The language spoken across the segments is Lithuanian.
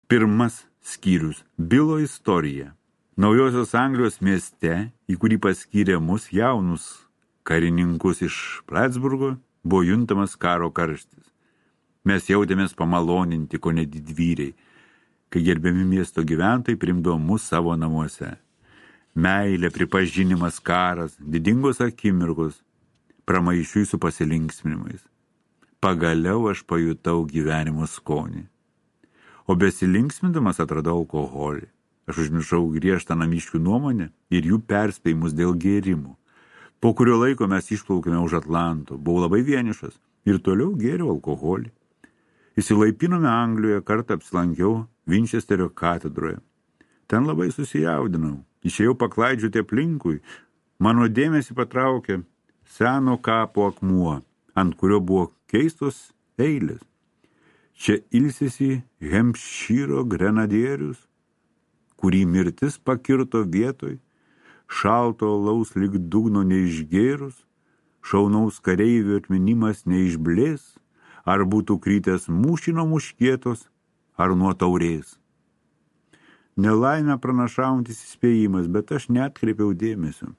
Pirmas skyrius – Bilo istorija. Naujosios Anglijos mieste, į kurį paskyrė mus jaunus karininkus iš Plattsburgo, buvo juntamas karo karštis. Mes jautėmės pamaloninti, ko nedidvyriai, kai gerbiami miesto gyventojai priimdavo mus savo namuose. Meilė, pripažinimas, karas, didingos akimirkos, pramaišiui su pasilinksminimais. Pagaliau aš pajutau gyvenimo skonį. O besilinksmindamas atradau alkoholį. Aš užmiršau griežtą namiškių nuomonę ir jų perspėjimus dėl gėrimų. Po kurio laiko mes išplaukėme už Atlanto. Buvau labai vienišas ir toliau gėriau alkoholį. Įsilaipinome Anglijoje, kartą apsilankiau Winchesterio katedroje. Ten labai susijaudinau. Išėjau paklaidžiuoti aplinkui. Mano dėmesį patraukė seno kapo akmuo, ant kurio buvo keistos eilės. Čia ilsisi Hempšyro grenadierius, kurį mirtis pakirto vietoj, šalto alaus lyg dugno neišgėrus, šaunaus kareivio atminimas neišblės, ar būtų krytęs mūšino muškietos, ar nuo taurės. Nelaimę pranašaujantis įspėjimas, bet aš neatkreipiau dėmesio.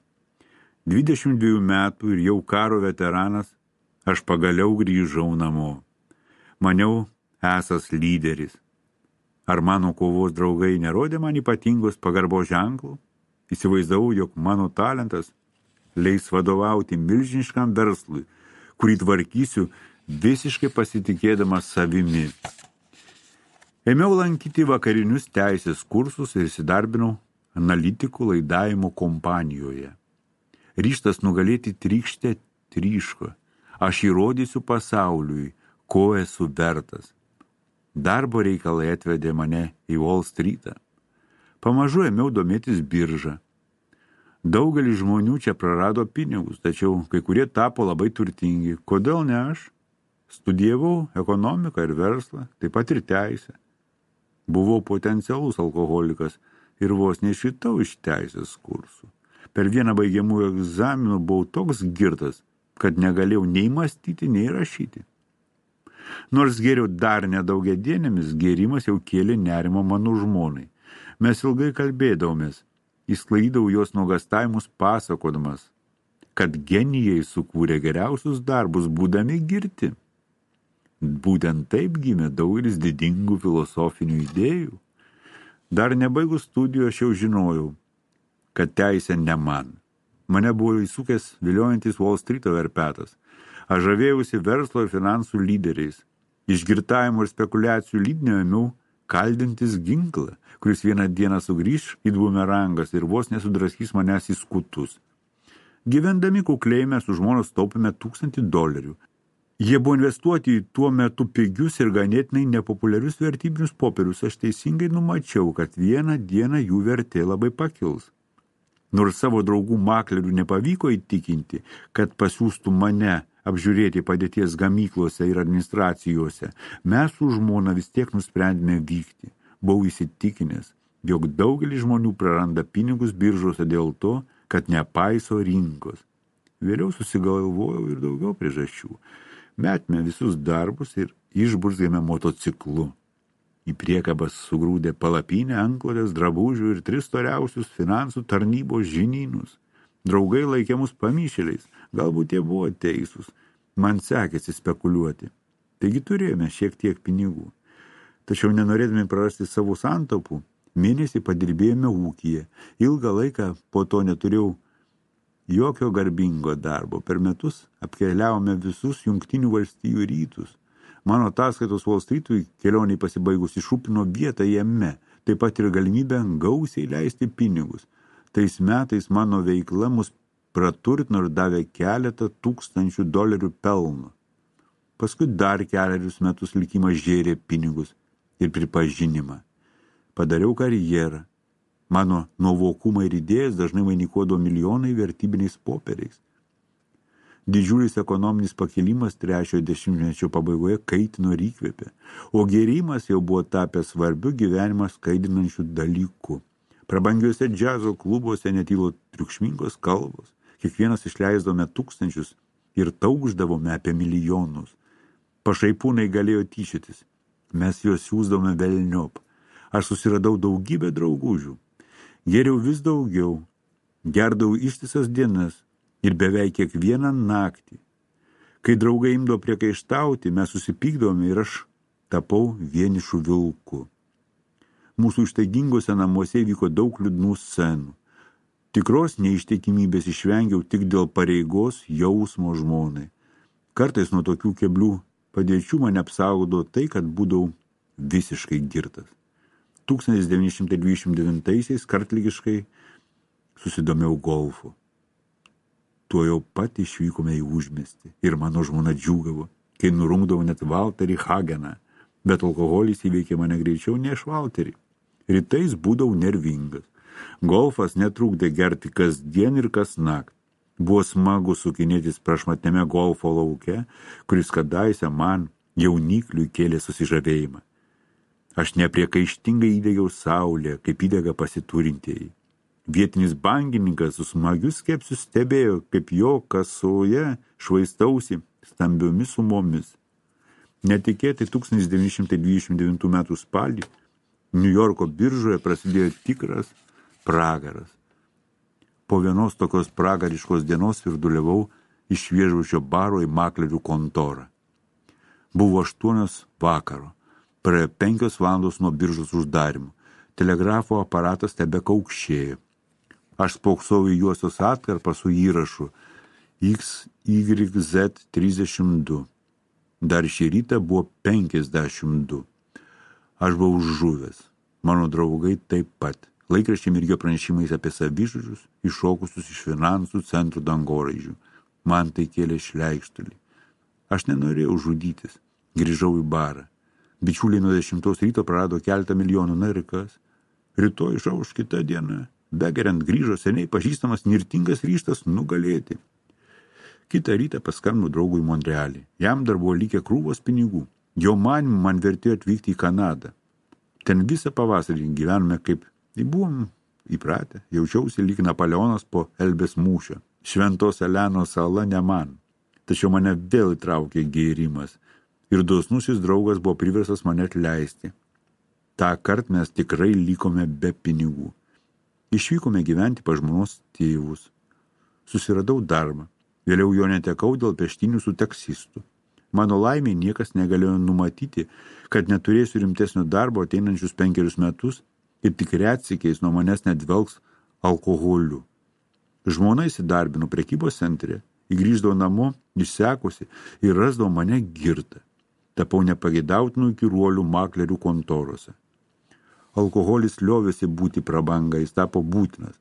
22 metų ir jau karo veteranas, aš pagaliau grįžau namo. Maniau, esas lyderis. Ar mano kovos draugai nerodė man ypatingos pagarbos ženklų? Įsivaizdavau, jog mano talentas leis vadovauti milžiniškam verslui, kurį tvarkysiu visiškai pasitikėdamas savimi. Ėmiau lankyti vakarinius teisės kursus ir įsidarbinau analitikų laidavimo kompanijoje. Ryžtas nugalėti trykštę tryško. Aš įrodysiu pasauliui, ko esu vertas. Darbo reikalai atvedė mane į Wall Streetą. Pamažu ėmiau domėtis biržą. Daugelis žmonių čia prarado pinigus, tačiau kai kurie tapo labai turtingi. Kodėl ne aš? Studijavau ekonomiką ir verslą, taip pat ir teisę. Buvau potencialus alkoholikas ir vos neišritau iš teisės kursų. Per vieną baigiamųjų egzaminų buvau toks girtas, kad negalėjau nei mąstyti, nei rašyti. Nors gėriau dar nedaugiadienėmis, gėrimas jau kėlė nerimo mano žmonai. Mes ilgai kalbėdavomės, įsklaidau jos nuogastavimus pasakodamas, kad genijai sukūrė geriausius darbus, būdami girti. Būtent taip gimė daugelis didingų filosofinių idėjų. Dar nebaigus studijų aš jau žinojau, kad teisė ne man. Mane buvo įsukęs viliojantis Wall Streeto verpetas. Aš žavėjausi verslo ir finansų lyderiais. Iš girtavimo ir spekulacijų lydinio ėmiau kaldintis ginklą, kuris vieną dieną sugrįš į bumerangas ir vos nesudraskys manęs į skutus. Gyvendami kukliai mes su žmonos taupėme $1000. Jie buvo investuoti į tuo metu pigius ir ganėtinai nepopuliarius vertybinius popierius. Aš teisingai numačiau, kad vieną dieną jų vertė labai pakils. Nors savo draugų maklerių nepavyko įtikinti, kad pasiųstų mane apžiūrėti padėties gamyklose ir administracijose, mes su žmona vis tiek nusprendėme vykti. Buvau įsitikinęs, jog daugelis žmonių praranda pinigus biržose dėl to, kad nepaiso rinkos. Vėliau susigalvojau ir daugiau priežasčių. Metėme visus darbus ir išburzgėme motociklu. Į priekabas sugrūdė palapinę, antklodės, drabužių ir 3 storiausius finansų tarnybos žinynus. Draugai laikė mus pamyšėliais, galbūt jie buvo teisūs. Man sekėsi spekuliuoti. Taigi turėjome šiek tiek pinigų. Tačiau nenorėdami prarasti savo santaupų, mėnesį padirbėjome ūkyje. Ilgą laiką po to neturėjau jokio garbingo darbo. Per metus apkeliavome visus Jungtinių valstijų rytus. Mano ataskaitos Wall Streetui kelioniai pasibaigus išrūpino vietą jame, taip pat ir galimybę gausiai leisti pinigus. Tais metais mano veikla mus praturtino ir davė keletą $1000 pelno. Paskui dar kelerius metus likimas žėrė pinigus ir pripažinimą. Padariau karjerą. Mano nuovokumai ir idėjas dažnai vainikuodavo milijonai vertybiniais popieriais. Didžiulis ekonominis pakilimas 3-ojo dešimtmečio pabaigoje kaitino ir įkvėpė, o gėrimas jau buvo tapęs svarbiu gyvenimą skaidinančių dalykų. Prabangiuose džiazo klubuose netylo triukšmingos kalbos, kiekvienas išleisdome tūkstančius ir taukšdavome apie milijonus. Pašaipūnai galėjo tyčiotis, mes juos siųsdavome velniop. Aš susiradau daugybę draugužių. Geriau vis daugiau, gerdavau ištisas dienas ir beveik kiekvieną naktį. Kai draugai imdavo priekaištauti, mes susipykdavome ir aš tapau vienišu vilku. Mūsų ištaigingose namuose vyko daug liūdnų scenų. Tikros neištikimybės išvengiau tik dėl pareigos jausmo žmonai. Kartais nuo tokių keblių padėčių mane apsaugodavo tai, kad būdavau visiškai girtas. 1929-aisiais kartligiškai susidomėjau golfu. Tuo jau pat išvykome į užmiestį ir mano žmona džiūgavo, kai nurungdavau net Walterį Hageną, bet alkoholis įveikė mane greičiau nei aš Walterį. Rytais būdavau nervingas. Golfas netrukdė gerti kasdien ir kasnakt. Buvo smagu sukinėtis prašmatniame golfo lauke, kuris kadaise man, jaunikliui, kėlė susižavėjimą. Aš nepriekaištingai įdegiau saulę, kaip įdega pasiturintieji. Vietinis bankininkas su smagiu skepsiu stebėjo, kaip jo kasoje švaistausi stambiomis sumomis. Netikėtai 1929 metų spalį Niujorko biržoje prasidėjo tikras pragaras. Po vienos tokios pragariškos dienos virduliavau iš viešbučio baro į maklerių kontorą. Buvo 8 vakaro. Praėjo 5 valandos nuo biržos uždarimų. Telegrafo aparatas tebekaukšėjo. Aš spoksojau į juostos atkarpą su įrašu XYZ32. Dar šį rytą buvo 52. Aš buvau žuvęs. Mano draugai taip pat. Laikraščiai mirgėjo pranešimais apie savižudžius, iššokusius iš finansų centrų dangoraižių. Man tai kėlė šleikštulį. Aš nenorėjau žudytis. Grįžau į barą. Bičiuliai nuo 10 ryto prarado keletą milijonų, na ir kas? Rytoj išauš kita diena. Begeriant grįžo seniai pažįstamas nirtingas ryžtas nugalėti. Kitą rytą paskambinau draugui į Montrealį. Jam dar buvo likę krūvos pinigų. Jo manimu man vertėjo atvykti į Kanadą. Ten visą pavasarį gyvenome kaip buvom įpratę. Jaučiausi lyg Napoleonas po Elbės mūšio. Šventos Elenos sala ne man. Tačiau mane vėl įtraukė gėrimas. Ir dosnusis draugas buvo priverstas mane atleisti. Ta kart mes tikrai likome be pinigų. Išvykome gyventi pas žmonos tėvus. Susiradau darbą. Vėliau jo netekau dėl peštinių su taksistu. Mano laimė niekas negalėjo numatyti, kad neturėsiu rimtesnio darbo ateinančius 5 metus ir tik retsykiais nuo manęs nedvelgs alkoholiu. Žmona įsidarbino prekybos centre, grįždavo namo, išsekusi ir rasdavo mane girtą. Tapau nepageidautinų įkyruolių maklerių kontorose. Alkoholis liovėsi būti prabanga, jis tapo būtinas.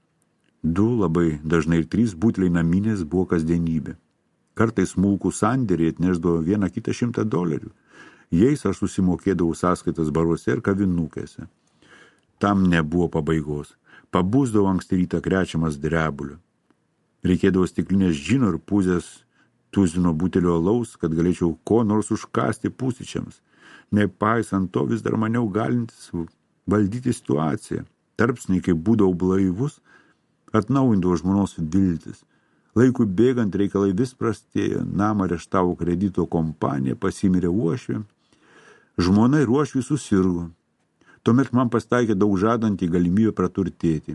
2, labai dažnai ir 3 buteliai naminės buvo kasdienybė. Kartais smulkų sandėriai atnešdavo $100 Jais aš susimokėdavau sąskaitas baruose ir kavinukėse. Tam nebuvo pabaigos. Pabusdavau anksti rytą krečiamas drebulio. Reikėdavo stiklinės džino ir pusės tuzino butelio alaus, kad galėčiau ko nors užkasti pusryčiams. Nepaisant to vis dar maniau galintis valdyti situaciją. Tarpsniai, kai būdavau blaivus, atnaujindavo žmonos viltis. Laikui bėgant reikalai vis prastėjo, namą areštavo kredito kompanija, pasimirė uošvė. Žmona ir uošvė susirgo. Tuomet man pasitaikė daug žadantį galimybę praturtėti.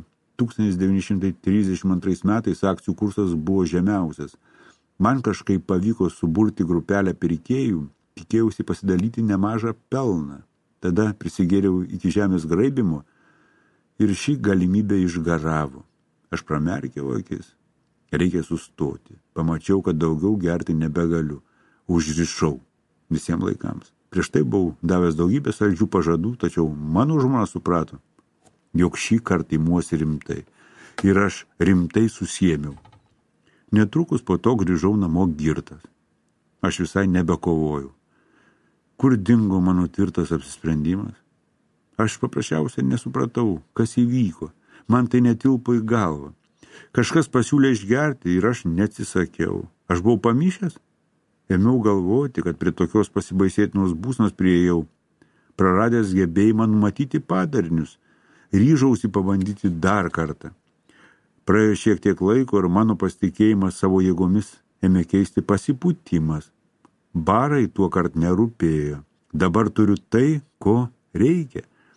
1932 metais akcijų kursas buvo žemiausias. Man kažkaip pavyko suburti grupelę pirkėjų, tikėjausi pasidalyti nemažą pelną. Tada prisigėriau iki žemės graibimo ir šį galimybę išgaravo. Aš pramerkiau akis. Reikia sustoti. Pamačiau, kad daugiau gerti nebegaliu. Užrišau visiems laikams. Prieš tai buvau davęs daugybę saldžių pažadų, tačiau mano žmona suprato, jog šį kartą imuosi rimtai. Ir aš rimtai susiėmiau. Netrukus po to grįžau namo girtas. Aš visai nebekovojau. Kur dingo mano tvirtas apsisprendimas? Aš paprasčiausiai nesupratau, kas įvyko. Man tai netilpo į galvą. Kažkas pasiūlė išgerti ir aš neatsisakiau. Aš buvau pamišęs? Ėmiau galvoti, kad prie tokios pasibaisėtinos būsenos priėjau. Praradęs gebėjimą numatyti padarinius. Ryžausi pabandyti dar kartą. Praėjo šiek tiek laiko ir mano pasitikėjimas savo jėgomis ėmė keisti pasipūtimas. Barai tuo kart nerūpėjo. Dabar turiu tai, ko reikia.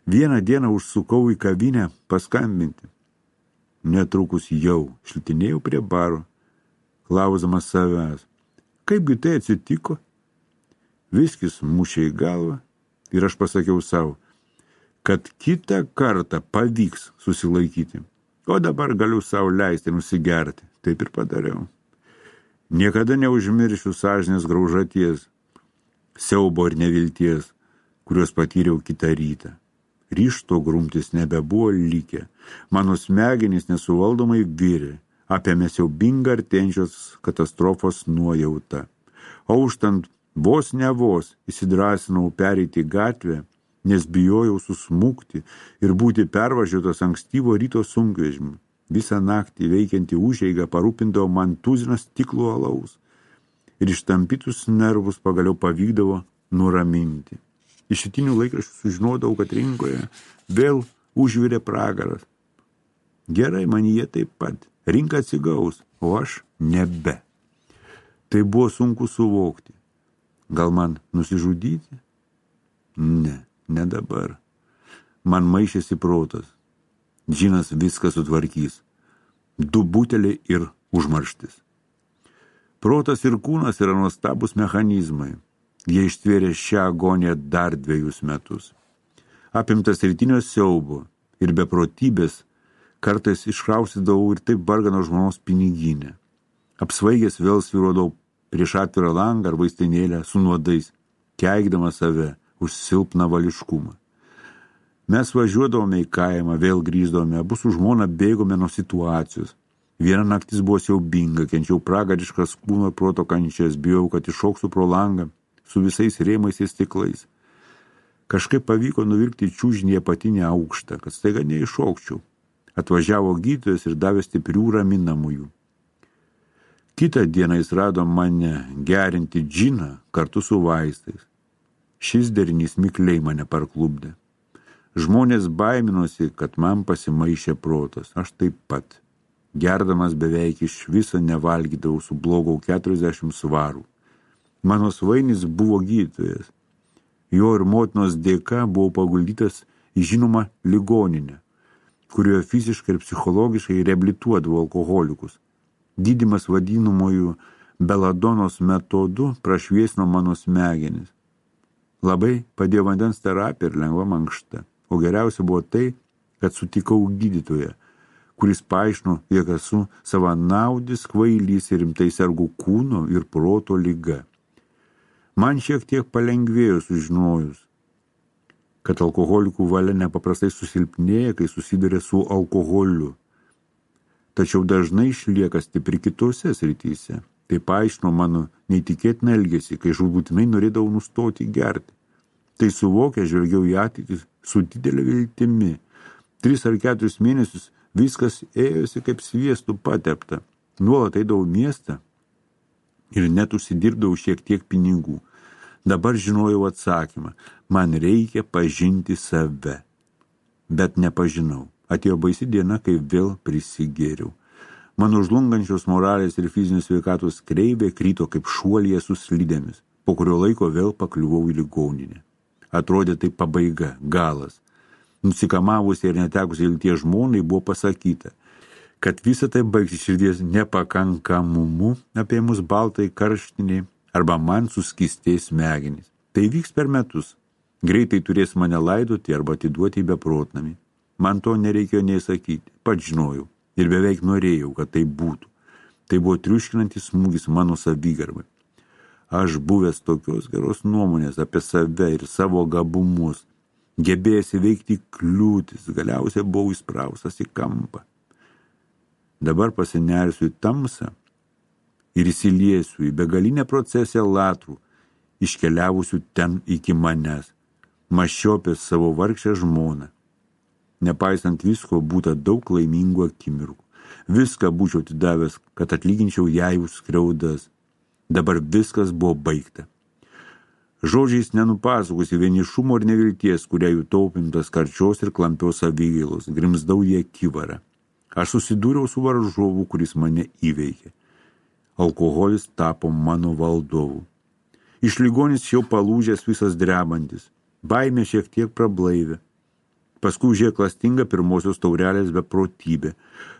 Vieną dieną užsukau į kavinę paskambinti. Netrukus jau šlitinėjau prie baro, klausdamas savęs, kaipgi tai atsitiko. Viskis mušė į galvą ir aš pasakiau savo, kad kitą kartą pavyks susilaikyti, o dabar galiu savo leisti nusigerti. Taip ir padariau. Niekada neužmiršiu sąžinės graužaties, siaubo ir nevilties, kuriuos patyriau kitą rytą. Ryžto grumtis nebebuvo likę, mano smegenys nesuvaldomai virė, apėmė siaubingą artėjančios katastrofos nuojautą. Auštant vos ne vos įsidrąsinau pereiti gatvę, nes bijojau susmukti ir būti pervažiuotas ankstyvo ryto sunkvežimiu. Visą naktį veikianti užeiga parūpindavo man tuziną stiklų alaus ir ištampytus nervus pagaliau pavykdavo nuraminti. Iš rytinių laikraščių sužinodavau, kad rinkoje vėl užvirė pragaras. Gerai, manyje taip pat. Rinka atsigaus, o aš nebe. Tai buvo sunku suvokti. Gal man nusižudyti? Ne dabar. Man maišėsi protas. Džinas viską sutvarkys. 2 buteliai ir užmarštis. Protas ir kūnas yra nuostabus mechanizmai. Jie ištvėrė šią agoniją dar 2 metus. Apimtas rytinio siaubo ir beprotybės, kartais iškraustydavau ir taip vargano žmonos piniginę. Apsvaigęs vėl svyruodavau prieš atvirą langą ar vaistinėlę su nuodais, keikdamas save už silpną vališkumą. Mes važiuodavome į kaimą, vėl grįždavome, abu su žmona bėgome nuo situacijos. Viena naktis buvo siaubinga, kenčiau pragariškas kūno ir proto kančias, bijau, kad iššoksiu pro langą su visais rėmais ir stiklais. Kažkaip pavyko nuvilkti čiužinį apatinį aukštą, kad staiga neiššokčiau. Atvažiavo gydytojas ir davė stiprių raminamųjų. Kitą dieną jis rado mane gerinti džiną kartu su vaistais. Šis derinys mikliai mane parklupdė. Žmonės baiminosi, kad man pasimaišė protas. Aš taip pat. Gerdamas beveik iš viso nevalgydavau, sublogau 40 svarų. Mano svainis buvo gydytojas. Jo ir motinos dėka buvau paguldytas į žinomą ligoninę, kurioje fiziškai ir psichologiškai reabilituodavo alkoholikus. Gydymas vadinamojų beladonos metodu prašviesino mano smegenis. Labai padėjo vandens terapija ir lengva mankšta. O geriausia buvo tai, kad sutikau gydytoją, kuris paaiškino, jog esu savanaudis, kvailys ir rimtai sergu kūno ir proto liga. Man šiek tiek palengvėjo sužinojus, kad alkoholikų valia nepaprastai susilpnėja, kai susiduria su alkoholiu. Tačiau dažnai išlieka stipri kitose srityse. Tai paaiškino mano neįtikėtiną elgesį, kai žūtbūtinai norėdavau nustoti gerti. Tai suvokę žvelgiau į ateitį su didelė viltimi. 3 ar 4 mėnesius viskas ėjosi kaip sviestų patepta. Nuolat eidavau miestą ir net užsidirbdavau šiek tiek pinigų. Dabar žinojau atsakymą. Man reikia pažinti save. Bet nepažinau. Atėjo baisi diena, kai vėl prisigėriau. Mano žlungančios moralės ir fizinės sveikatos kreivė krito kaip šuolyje su slidėmis, po kurio laiko vėl pakliuvau į ligoninę. Atrodė tai pabaiga, galas. Nusikamavusi ir netekusi vilties žmonai buvo pasakyta, kad visa tai baigsis širdies nepakankamumu apėmus baltai karštiniai arba man suskystės smegenys. Tai vyks per metus. Greitai turės mane laidoti arba atiduoti į beprotnamį. Man to nereikėjo nei sakyti, pats žinojau ir beveik norėjau, kad tai būtų. Tai buvo triuškinantis smūgis mano savigarbai. Aš buvęs tokios geros nuomonės apie save ir savo gabumus, gebėjęs įveikti kliūtis, galiausiai buvau įspraustas į kampą. Dabar pasinersiu į tamsą ir įsiliesiu į begalinę procesiją latrų, iškeliavusių ten iki manęs, mąsčiau apie savo vargšę žmoną. Nepaisant visko, būta daug laimingų akimirkų. Viską būčiau atidavęs, kad atlyginčiau jai už skriaudas. Dabar viskas buvo baigta. Žodžiais nenupasakosi vienišumo ir nevilties, kurią jutau apimtas karčios ir klampios savigailos, grimzdau į akivarą. Aš susidūriau su varžovu, kuris mane įveikė. Alkoholis tapo mano valdovu. Iš ligonis jau palūžęs visas drebantis. Baimė šiek tiek prablaivė. Paskui užėjo klastinga pirmosios taurelės beprotybė.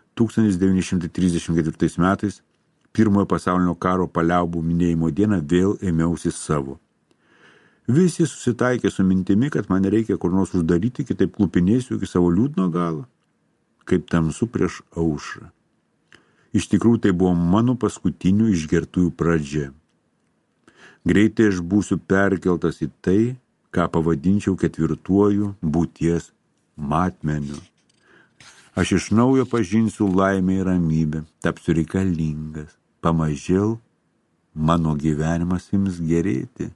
1934 metais, pirmojo pasaulinio karo paliaubų minėjimo dieną, vėl ėmiausi savo. Visi susitaikė su mintimi, kad man reikia kur nors uždaryti, kitaip klupinėsiu iki savo liūdno galo, kaip tamsu prieš aušrą. Iš tikrųjų, tai buvo mano paskutinių išgertųjų pradžia. Greitai aš būsiu perkeltas į tai, ką pavadinčiau ketvirtuoju būties matmeniu. Aš iš naujo pažinsiu laimę ir ramybę, tapsiu reikalingas, pamažėl mano gyvenimas ims gerėti.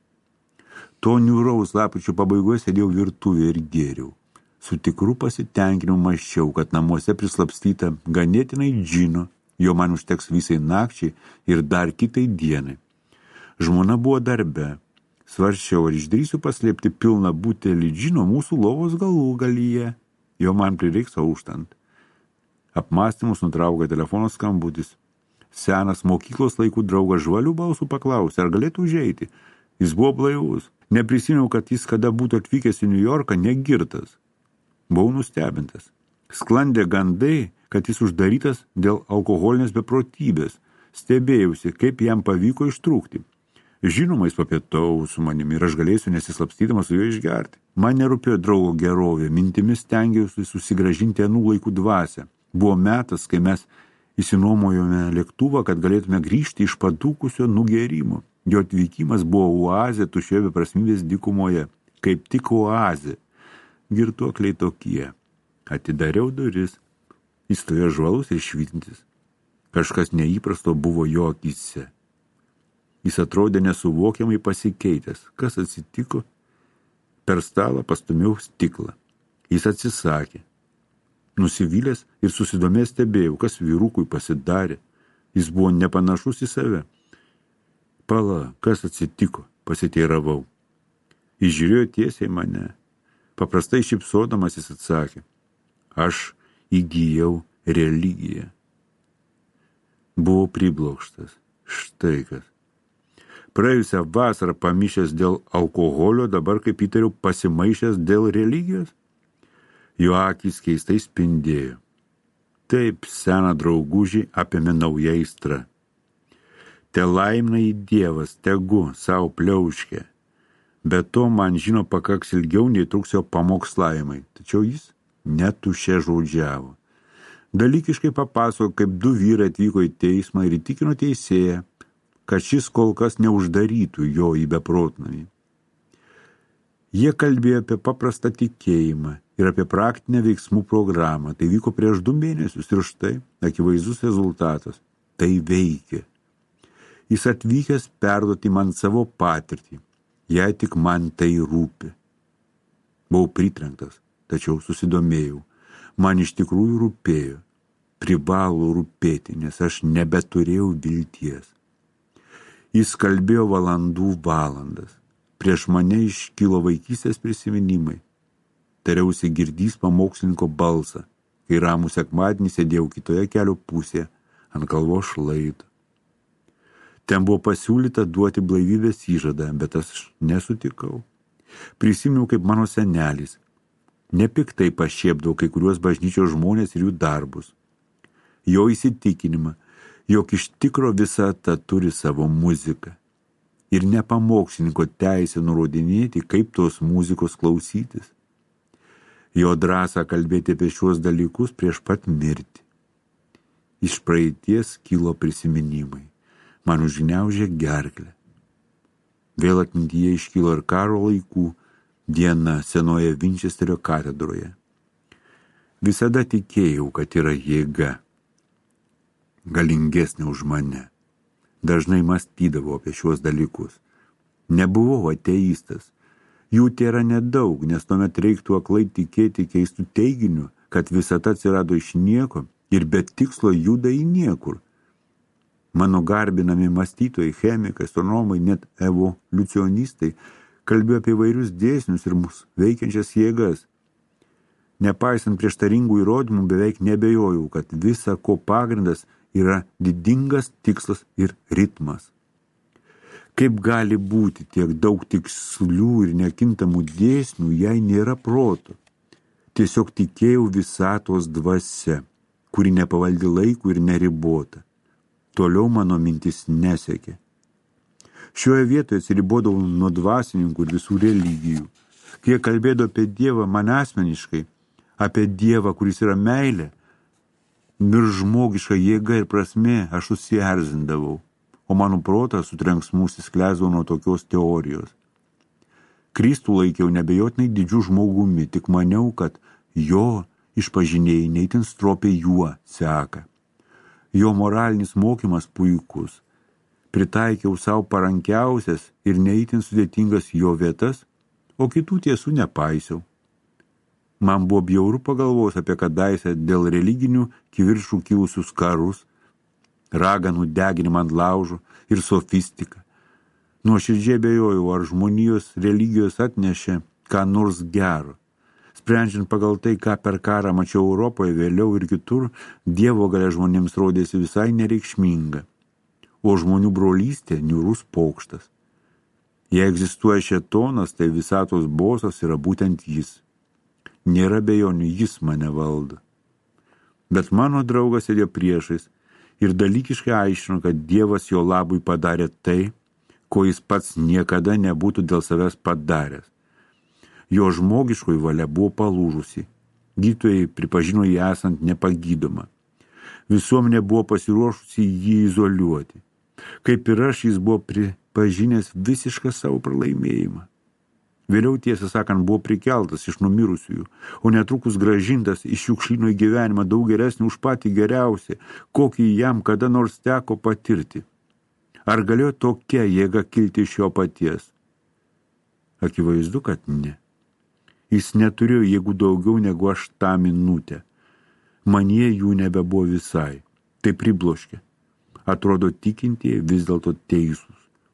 To niūraus lapkričio pabaigoje sėdėjau virtuvėje ir gėriau. Su tikru pasitenkinimu mąsčiau, kad namuose prislapstyta ganėtinai džino, jo man užteks visai nakčiai ir dar kitai dienai. Žmona buvo darbe. Svarsčiau, ar išdrįsiu paslėpti pilną butelį džino mūsų lovos galų galyje. Jo man prireiks auštant. Apmąstymus nutraukė telefono skambutis. Senas mokyklos laikų draugas žvalių balsų paklausė, ar galėtų užeiti. Jis buvo blaivus. Neprisimenu, kad jis kada būtų atvykęs į Niujorką negirtas. Buvau nustebintas. Sklandė gandai, kad jis uždarytas dėl alkoholinės beprotybės. Stebėjausi, kaip jam pavyko ištrūkti. Žinoma, jis papietau su manimi ir aš galėsiu nesislapstydamas su juo išgerti. Man nerūpėjo draugo gerovė, mintimis stengiausi susigrąžinti anų laikų dvasią. Buvo metas, kai mes įsinuomojome lėktuvą, kad galėtume grįžti iš padūkusio nugerimo. Jo atvykimas buvo oazė tuščioje beprasmybės dykumoje. Kaip tik oazė. Girtuokliai tokie. Atidariau duris. Jis stovėjo žvalus ir švytintis. Kažkas neįprasto buvo jo akyse. Jis atrodė nesuvokiamai pasikeitęs. Kas atsitiko? Per stalą pastumiau stiklą. Jis atsisakė. Nusivylęs ir susidomėjęs stebėjau, kas vyrukui pasidarė. Jis buvo nepanašus į save. Pala, kas atsitiko? Pasiteiravau. Jis žiūrėjo tiesiai mane. Paprastai šypsodamas jis atsakė. Aš įgijau religiją. Buvau priblokštas. Štai kas. Praėjusią vasarą pamišęs dėl alkoholio, dabar, kaip įtariau, pasimaišęs dėl religijos? Jo akys keistai spindėjo. Taip seną draugužį apėmė nauja aistra. Te laimina į Dievas, tegu, savo pliauškė. Be to man žino pakaks ilgiau nei truks jo pamokslavimai, tačiau jis netušė žodžiavo. Dalykiškai papasako, kaip du vyrai atvyko į teismą ir įtikino teisėją, kad šis kol kas neuždarytų jo į beprotnamį. Jie kalbėjo apie paprastą tikėjimą ir apie praktinę veiksmų programą. Tai vyko prieš 2 mėnesius ir štai akivaizdus rezultatas. Tai veikė. Jis atvykęs perduoti man savo patirtį, jei tik man tai rūpi. Buvau pritrenktas, tačiau susidomėjau. Man iš tikrųjų rūpėjo. Privalo rūpėti, nes aš nebeturėjau vilties. Jis kalbėjo valandas. Prieš mane iškilo vaikystės prisiminimai. Tariausi girdys pamokslininko balsą, kai ramų sekmadienį sėdėjau kitoje kelio pusėje ant kalvos šlaito. Ten buvo pasiūlyta duoti blaivybės įžadą, bet aš nesutikau. Prisiminiau, kaip mano senelis nepiktai pašiepdavo kai kuriuos bažnyčios žmonės ir jų darbus. Jo įsitikinimą, jog iš tikro visata turi savo muziką ir ne pamokslininko teisė nurodinėti, kaip tos muzikos klausytis. Jo drąsą kalbėti apie šiuos dalykus prieš pat mirtį. Iš praeities kilo prisiminimai. Man užgniaužė gerklę. Vėl atmintyje iškilo ir karo laikų diena senoje Vinčesterio katedroje. Visada tikėjau, kad yra jėga, galingesnė už mane. Dažnai mąstydavau apie šiuos dalykus. Nebuvau ateistas. Jų tėra nedaug, nes tuomet reiktų aklai tikėti keistų teiginių, kad visata atsirado iš nieko ir be tikslo juda į niekur. Mano garbinami mąstytojai, chemikai, astronomai, net evoliucionistai kalbėjo apie vairius dėsnius ir mus veikiančias jėgas. Nepaisant prieštaringų įrodymų, beveik nebejojau, kad visa ko pagrindas yra didingas tikslas ir ritmas. Kaip gali būti tiek daug tikslių ir nekintamų dėsnių, jei nėra proto? Tiesiog tikėjau visatos dvasia, kuri nepavaldi laikų ir neribota. Toliau mano mintis nesekė. Šioje vietoje atsiribodavau nuo dvasininkų ir visų religijų. Kai jie kalbėdavo apie Dievą man asmeniškai, apie Dievą, kuris yra meilė, miržmogiška jėga ir prasmė, aš susierzindavau, o mano protas sutrenksmų sisklęsdavo nuo tokios teorijos. Kristų laikiau nebejotinai didžių žmogumi, tik maniau, kad jo išpažinėjai neįtin stropiai juo seka. Jo moralinis mokymas puikus. Pritaikiau savo parankiausias ir neįtin sudėtingas jo vietas, o kitų tiesų nepaisiau. Man buvo bjauru pagalvos apie kadaise dėl religinių kiviršų kilusius karus, raganų deginimą ant laužo ir sofistiką. Nuoširdžiai abejojau, ar žmonijos religijos atnešė ką nors gero. Sprendžiant pagal tai, ką per karą mačiau Europoje, vėliau ir kitur, Dievo galia žmonėms rodėsi visai nereikšminga, o žmonių brolystė niūrus pokštas. Jei egzistuoja šėtonas, tai visatos bosas yra būtent jis. Nėra bejonių, jis mane valdo. Bet mano draugas sėdėjo priešais ir dalykiškai aiškino, kad Dievas jo labui padarė tai, ko jis pats niekada nebūtų dėl savęs padaręs. Jo žmogiškoji valia buvo palūžusi. Gydytojai pripažino jį esant nepagydoma. Visuomenė buvo pasiruošusi jį izoliuoti. Kaip ir aš, jis buvo pripažinęs visišką savo pralaimėjimą. Vėliau, tiesą sakant, buvo prikeltas iš numirusiųjų, o netrukus grąžintas iš šiukšlyno į gyvenimą daug geresnį už patį geriausią, kokį jam kada nors teko patirti. Ar galėjo tokia jėga kilti iš jo paties? Akivaizdu, kad ne. Jis neturėjo jėgų daugiau negu aš tą minutę. Manie jų nebebuvo visai. Tai pribloškė. Atrodo, tikintieji vis dėlto teisūs.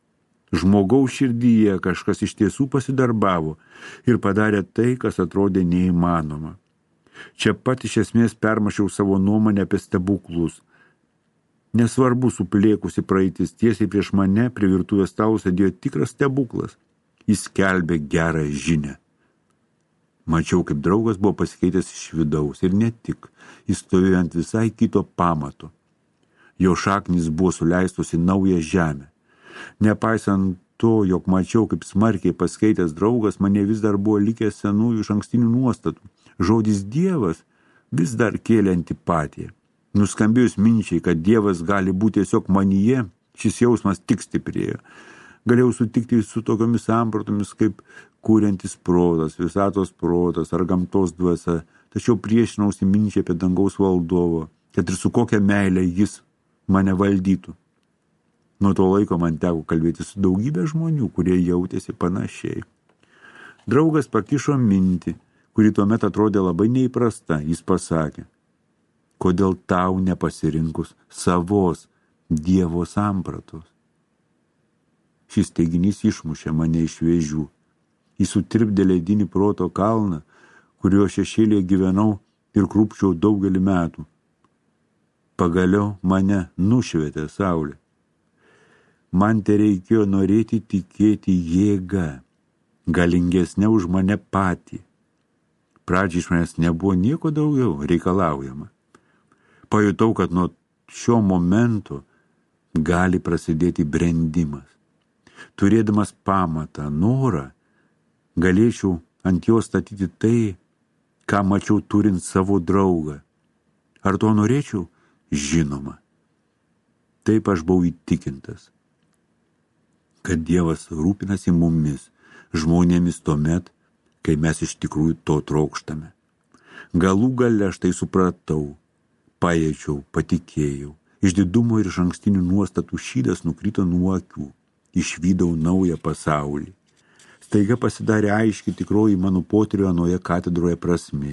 Žmogaus širdyje kažkas iš tiesų pasidarbavo ir padarė tai, kas atrodė neįmanoma. Čia pat iš esmės permačiau savo nuomonę apie stebuklus. Nesvarbu suplėkusi praeitis, tiesiai prieš mane prie virtuvės stalo sėdėjo tikras stebuklas. Jis skelbė gerą žinią. Mačiau, kaip draugas buvo pasikeitęs iš vidaus ir ne tik, jis stovėjo ant visai kito pamato. Jo šaknys buvo suleistos į naują žemę. Nepaisant to, jog mačiau, kaip smarkiai pasikeitęs draugas, mane vis dar buvo likęs senųjų išankstinių nuostatų. Žodis Dievas vis dar kėlė antipatiją. Nuskambėjus minčiai, kad Dievas gali būti tiesiog manyje, šis jausmas tik stiprėjo. Galėjau sutikti su tokiomis sampratomis kaip kūriantis protas, visatos protas ar gamtos dvasia, tačiau priešinausi minčiai apie dangaus valdovo, kad ir su kokia meilė jis mane valdytų. Nuo to laiko man teko kalbėti su daugybė žmonių, kurie jautėsi panašiai. Draugas pakišo mintį, kuri tuomet atrodė labai neįprasta. Jis pasakė: kodėl tau nepasirinkus savos Dievo sampratos? Šis teiginys išmušė mane iš vėžių. Jis sutirpdė ledinį proto kalną, kurio šešėlėje gyvenau ir krūpčiau daugelį metų. Pagaliau mane nušvietė saulė. Man tereikėjo norėti tikėti jėga, galingesnė už mane patį. Pradžiai iš manęs nebuvo nieko daugiau reikalaujama. Pajutau, kad nuo šio momento gali prasidėti brendimas. Turėdamas pamatą, norą, galėčiau ant jo statyti tai, ką mačiau turint savo draugą. Ar to norėčiau? Žinoma. Taip aš buvau įtikintas, kad Dievas rūpinasi mumis, žmonėmis tuomet, kai mes iš tikrųjų to trokštame. Galų gale aš tai supratau, pajaučiau, patikėjau. Iš didumo ir išankstinių nuostatų šydas nukrito nuo akių. Išvydau naują pasaulį. Staiga pasidarė aiški tikroji mano potyrio anoje katedroje prasmė.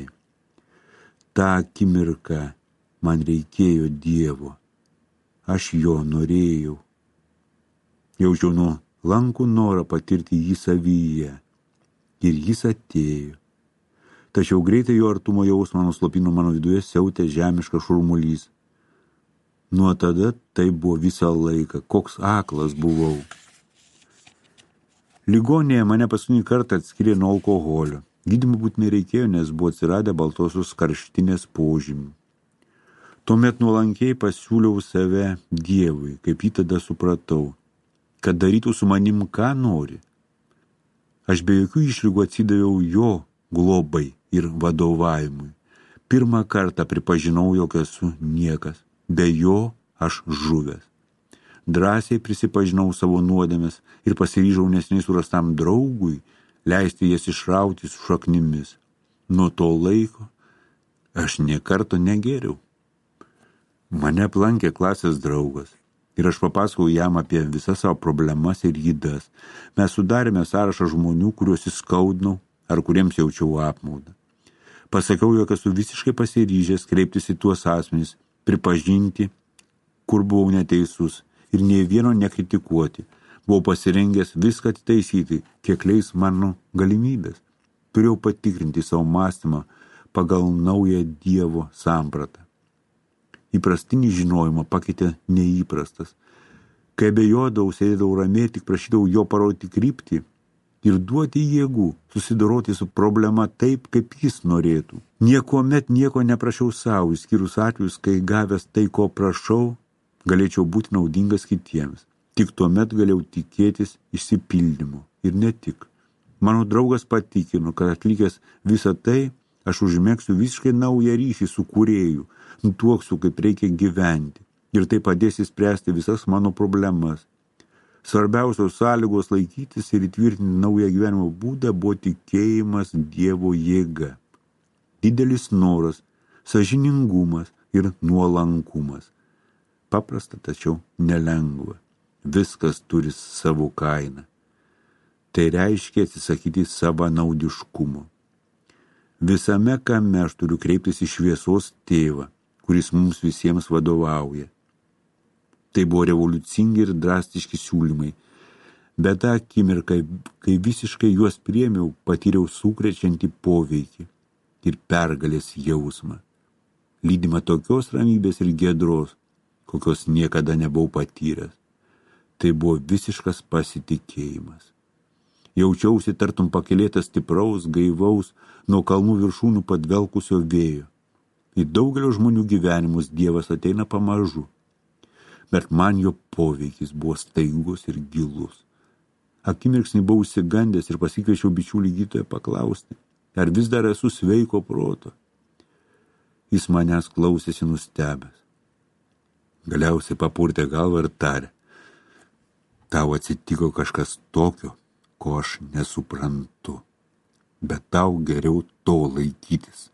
Ta akimirka man reikėjo Dievo. Aš jo norėjau. Jaučiau nuolankų norą patirti jį savyje. Ir jis atėjo. Tačiau greitai jo artumo jausmą nuslopino mano viduje siautė žemiškas šurmulys. Nuo tada tai buvo visą laiką, koks aklas buvau. Ligoninėje mane paskutinį kartą atskyrė nuo alkoholio. Gydymo būtinai reikėjo, nes buvo atsiradę baltosios karštinės požymių. Tuomet nuolankiai pasiūliau save Dievui, kaip jį tada supratau, kad darytų su manim ką nori. Aš be jokių išlygų atsidaviau jo globai ir vadovavimui. Pirmą kartą pripažinau, jog esu niekas. Be jo aš žuvęs. Drąsiai prisipažinau savo nuodėmes ir pasiryžau neseniai surastam draugui leisti jas išrauti su šaknimis. Nuo to laiko aš nė karto negėriau. Mane aplankė klasės draugas ir aš papasakau jam apie visas savo problemas ir ydas. Mes sudarėme sąrašą žmonių, kuriuos įskaudinau ar kuriems jaučiau apmaudą. Pasakiau, jog esu visiškai pasiryžęs kreiptis į tuos asmenys, pripažinti, kur buvau neteisus ir nei vieno nekritikuoti. Buvau pasirengęs viską atitaisyti, kiek leis mano galimybės. Turėjau patikrinti savo mąstymą pagal naują Dievo sampratą. Įprastinį žinojimą pakeitė neįprastas. Kai abejodavau, sėdėdavau ramiai, tik prašydavau jo parodyti kryptį ir duoti jėgų susidoroti su problema taip, kaip jis norėtų. Niekuomet nieko neprašiau savo, išskyrus atvejus, kai gavęs tai, ko prašau, galėčiau būti naudingas kitiems. Tik tuomet galėjau tikėtis išsipildymo. Ir ne tik. Mano draugas patikino, kad atlikęs visą tai, aš užmegsiu visiškai naują ryšį su kūrėju, nutuoksiu, kaip reikia gyventi. Ir tai padės įspręsti visas mano problemas. Svarbiausios sąlygos laikytis ir įtvirtinti naują gyvenimo būdą buvo tikėjimas Dievo jėga. Didelis noras, sąžiningumas ir nuolankumas. Paprasta, tačiau nelengva. Viskas turi savo kainą. Tai reiškia atsisakyti savanaudiškumo. Visame kame aš turiu kreiptis į šviesos tėvą, kuris mums visiems vadovauja. Tai buvo revoliucingi ir drastiški siūlymai, bet tą akimirką, kai visiškai juos priėmiau, patyriau sukrečiantį poveikį ir pergalės jausmą, lydimą tokios ramybės ir giedros, kokios niekada nebuvau patyręs. Tai buvo visiškas pasitikėjimas. Jaučiausi tartum pakylėtas stipraus, gaivaus, nuo kalnų viršūnų padvelkusio vėjo. Į daugelio žmonių gyvenimus Dievas ateina pamažu, bet man jo poveikis buvo staigus ir gilus. Akimirksnį buvau išsigandęs ir pasikviečiau bičiulį gydytoją paklausti, ar vis dar esu sveiko proto. Jis manęs klausėsi nustebęs. Galiausiai papurtė galvą ir tarė, tau atsitiko kažkas tokio, ko aš nesuprantu, bet tau geriau to laikytis.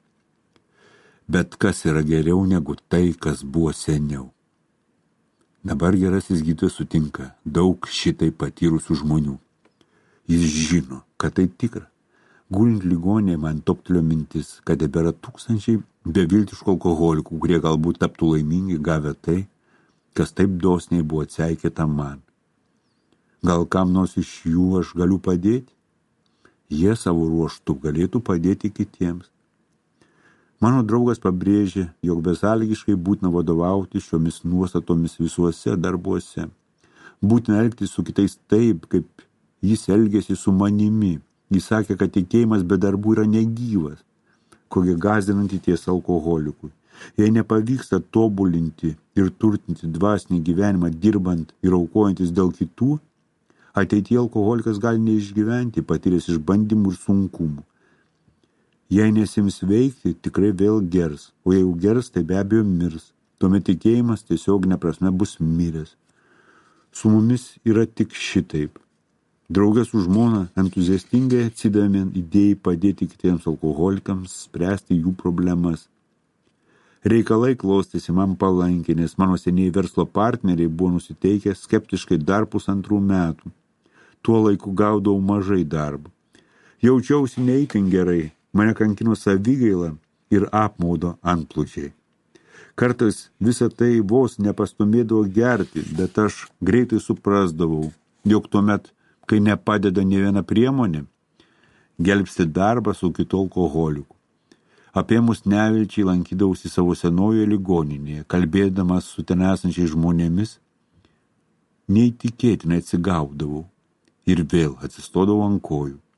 Bet kas yra geriau negu tai, kas buvo seniau. Dabar gerasis gydytojas sutinka daug šitai patyrusių žmonių. Jis žino, kad tai tikra. Gulint ligonėje man toptelėjo mintis, kad tebėra tūkstančiai beviltiškų alkoholikų, kurie galbūt taptų laimingi gavę tai, kas taip dosniai buvo atseikėta man. Gal kam nors iš jų aš galiu padėti? Jie savo ruožtu galėtų padėti kitiems. Mano draugas pabrėžė, jog besąlygiškai būtina vadovauti šiomis nuostatomis visuose darbuose. Būtina elgtis su kitais taip, kaip jis elgėsi su manimi. Jis sakė, kad tikėjimas be darbų yra negyvas, kokia gąsdinanti tiesa alkoholikui. Jei nepavyksta tobulinti ir turtinti dvasinį gyvenimą dirbant ir aukojantis dėl kitų, ateityje alkoholikas gali neišgyventi, patyręs išbandymų ir sunkumų. Jei nesims veikti, tikrai vėl gers, o jeigu gers, tai be abejo mirs. Tuomet tikėjimas tiesioginė prasme bus miręs. Su mumis yra tik šitaip. Drauge su žmona entuziastingai atsidavėme idėjai padėti kitiems alkoholikams spręsti jų problemas. Reikalai klostėsi man palankiai, nes mano seniai verslo partneriai buvo nusiteikę skeptiškai dar 1,5 metų. Tuo laiku gaudavau mažai darbo. Jaučiausi neįtin gerai, mane kankino savigaila ir apmaudo antplūdžiai. Kartais visą tai vos nepastumėdavo gerti, bet aš greitai suprasdavau, jog tuomet, kai nepadeda nė viena priemonė, gelbsti darbą su kitu alkoholiku. Apėmus nevilčiai lankydavausi savo senojoje ligoninėje, kalbėdamas su ten esančiais žmonėmis, neįtikėtinai atsigaudavau ir vėl atsistodavau ant kojų.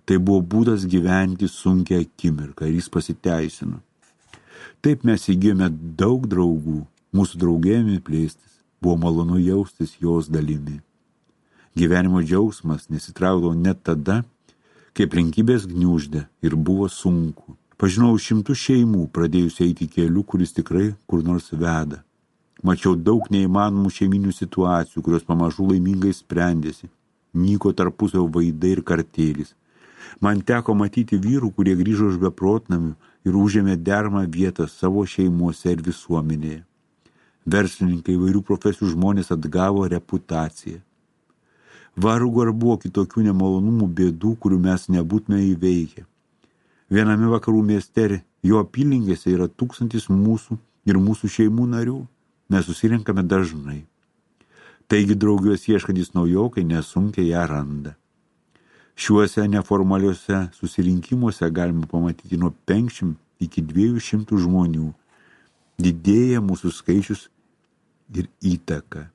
Tai buvo būdas gyventi sunkią akimirką ir jis pasiteisino. Taip mes įgijome daug draugų, mūsų draugėmi plėstis, buvo malonu jaustis jos dalimi. Gyvenimo džiaugsmas nesitraukdavo net tada, kai aplinkybės gniuždė ir buvo sunku. Pažinojau 100 šeimų, pradėjusi eiti keliu, kuris tikrai kur nors veda. Mačiau daug neįmanomų šeiminių situacijų, kurios pamažu laimingai sprendėsi. Nyko tarpusavio vaidai ir kartėlis. Man teko matyti vyrų, kurie grįžo iš beprotnamių ir užėmė deramą vietą savo šeimuose ir visuomenėje. Verslininkai, įvairių profesijų žmonės atgavo reputaciją. Vargu ar buvo kitokių nemalonumų bėdų, kurių mes nebūtume įveikę. Viename vakarų mieste jo apylinkėse yra 1000 mūsų ir mūsų šeimų narių. Mes susirenkame dažnai. Taigi draugijos ieškantys naujokai nesunkiai ją randa. Šiuose neformaliuose susirinkimuose galima pamatyti nuo 50 iki 200 žmonių. Didėja mūsų skaičius ir įtaka.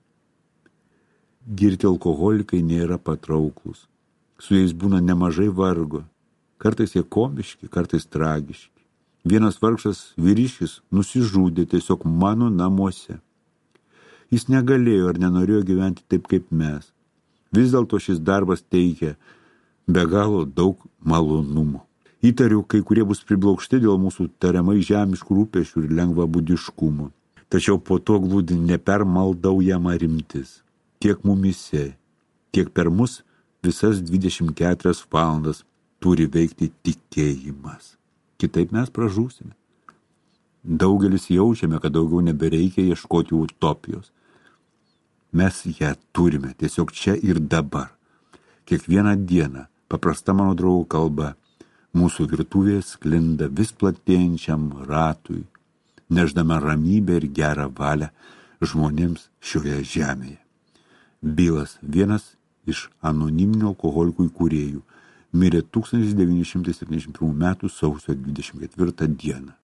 Girti alkoholikai nėra patrauklus. Su jais būna nemažai vargo. Kartais jie komiški, kartais tragiški. Vienas vargšas vyriškis nusižudė tiesiog mano namuose. Jis negalėjo ar nenorėjo gyventi taip kaip mes. Vis dėlto šis darbas teikia be galo daug malonumo. Įtariu, kai kurie bus priblokšti dėl mūsų tariamai žemiškų rūpesčių ir lengvabūdiškumo. Tačiau po to glūdi nepermaldaujama rimtis. Tiek mumise, tiek per mus visas 24 valandas turi veikti tikėjimas. Kitaip mes pražūsime. Daugelis jaučiame, kad daugiau nebereikia ieškoti utopijos. Mes ją turime tiesiog čia ir dabar. Kiekvieną dieną, paprasta mano draugų kalba, mūsų virtuvė sklinda vis platėjančiam ratui, neždama ramybę ir gerą valią žmonėms šioje žemėje. Bilas, vienas iš anoniminių alkoholikų įkūrėjų, mirė 1971 m. sausio 24 dieną.